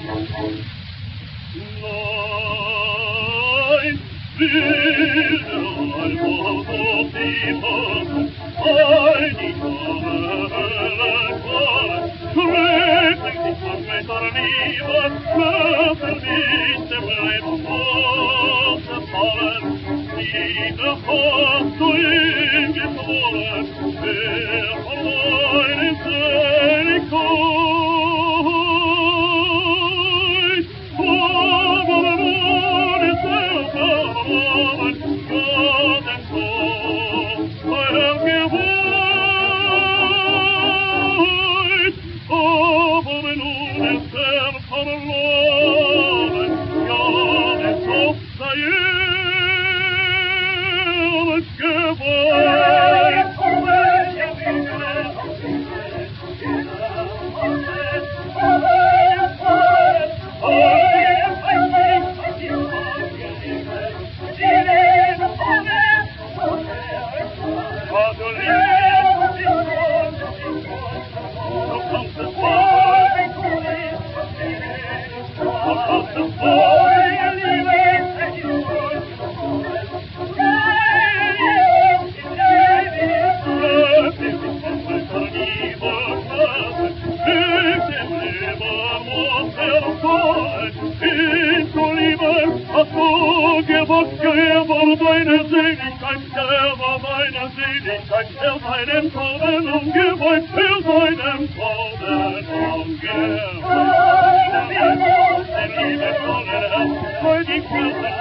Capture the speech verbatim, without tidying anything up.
Nein, will einmal so tiefer, ein Schrecklich sich von Meter Liebe, Körper nicht im Leben fortgefallen, diese Fahrt zu ihm gefallen, wer von meinen Seligkeit, aber wurde selber Namen, Gott und Gott, mein Gebot. Aber nun ist er verloren, ja, es oft sei jenes geweiht. Meine Seligkeit, er war meine Seligkeit, er seinen Torden umgeweiht, er seinen Torden umgeweiht. Der liebevolle Herr, weil die Kirche